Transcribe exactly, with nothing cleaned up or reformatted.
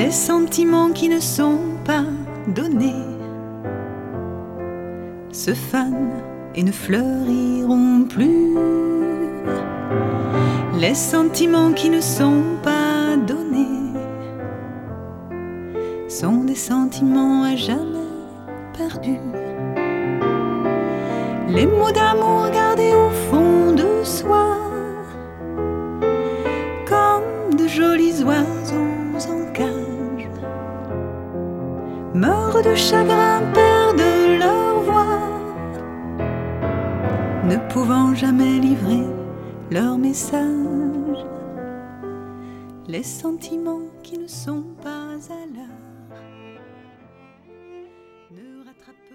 Les sentiments qui ne sont pas donnés se fanent et ne fleuriront plus. Les sentiments qui ne sont pas donnés sont des sentiments à jamais perdus. Les mots d'amour gardés au fond de soi, comme de jolis oiseaux en cage, meurent de chagrin, perdent leur voix, ne pouvant jamais livrer leur message. Les sentiments qui ne sont pas à l'heure ne rattrapent